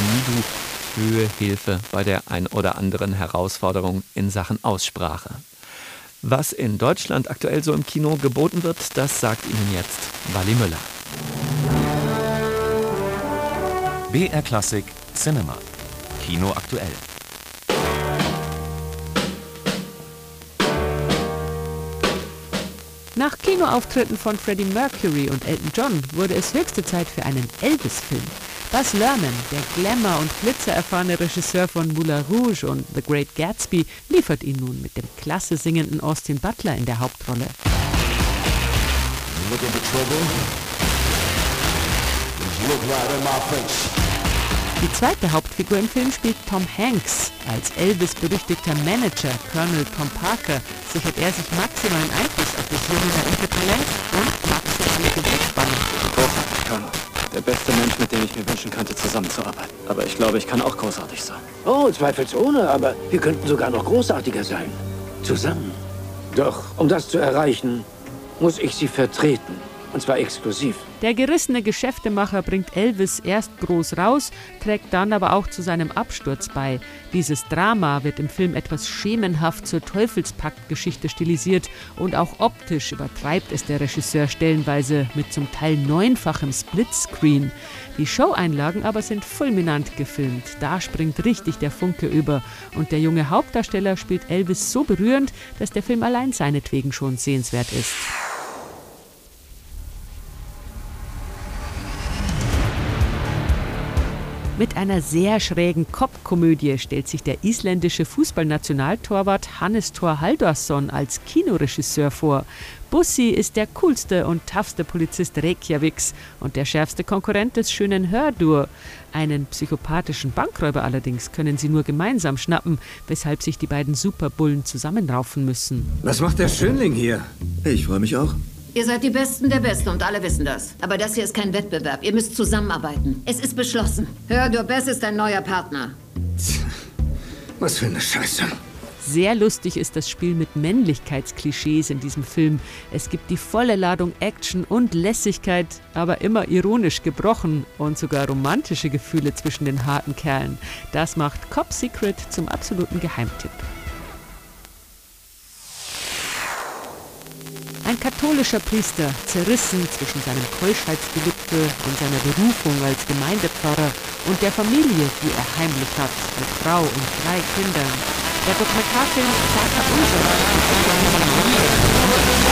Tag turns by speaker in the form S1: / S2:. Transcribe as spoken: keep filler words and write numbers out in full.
S1: Midu Höhe Hilfe bei der ein oder anderen Herausforderung in Sachen Aussprache. Was in Deutschland aktuell so im Kino geboten wird, das sagt Ihnen jetzt Wally Müller.
S2: B R Klassik Cinema. Kino aktuell.
S3: Nach Kinoauftritten von Freddie Mercury und Elton John wurde es höchste Zeit für einen Elvis-Film. Baz Luhrmann, der Glamour- und glitzererfahrene Regisseur von Moulin Rouge und The Great Gatsby, liefert ihn nun mit dem klasse singenden Austin Butler in der Hauptrolle. Die zweite Hauptfigur im Film spielt Tom Hanks. Als Elvis berüchtigter Manager, Colonel Tom Parker, sichert er sich maximalen Einfluss auf das junge naive Talent und maximale Gewichtsspannung.
S4: Großartig, Colonel. Der beste Mensch, mit dem ich mir wünschen könnte, zusammenzuarbeiten. Aber ich glaube, ich kann auch großartig sein.
S5: Oh, zweifelsohne, aber wir könnten sogar noch großartiger sein. Zusammen. Doch, um das zu erreichen, muss ich Sie vertreten. Und zwar exklusiv.
S3: Der gerissene Geschäftemacher bringt Elvis erst groß raus, trägt dann aber auch zu seinem Absturz bei. Dieses Drama wird im Film etwas schemenhaft zur Teufelspakt-Geschichte stilisiert und auch optisch übertreibt es der Regisseur stellenweise mit zum Teil neunfachem Splitscreen. Die Showeinlagen aber sind fulminant gefilmt. Da springt richtig der Funke über. Und der junge Hauptdarsteller spielt Elvis so berührend, dass der Film allein seinetwegen schon sehenswert ist. Mit einer sehr schrägen Kopfkomödie stellt sich der isländische Fußballnationaltorwart Hannes Thor Halldórsson als Kinoregisseur vor. Bussi ist der coolste und toughste Polizist Reykjaviks und der schärfste Konkurrent des schönen Hördur. Einen psychopathischen Bankräuber allerdings können sie nur gemeinsam schnappen, weshalb sich die beiden Superbullen zusammenraufen müssen.
S5: Was macht der Schönling hier?
S6: Ich freue mich auch.
S7: Ihr seid die Besten der Besten und alle wissen das. Aber das hier ist kein Wettbewerb. Ihr müsst zusammenarbeiten. Es ist beschlossen. Hördur Bess ist ein neuer Partner.
S5: Was für eine Scheiße.
S3: Sehr lustig ist das Spiel mit Männlichkeitsklischees in diesem Film. Es gibt die volle Ladung Action und Lässigkeit, aber immer ironisch gebrochen und sogar romantische Gefühle zwischen den harten Kerlen. Das macht Cop Secret zum absoluten Geheimtipp. Ein katholischer Priester, zerrissen zwischen seinem Keuschheitsgelübde und seiner Berufung als Gemeindepfarrer und der Familie, die er heimlich hat, mit Frau und drei Kindern. Der Dokumentarfilm Vater Unser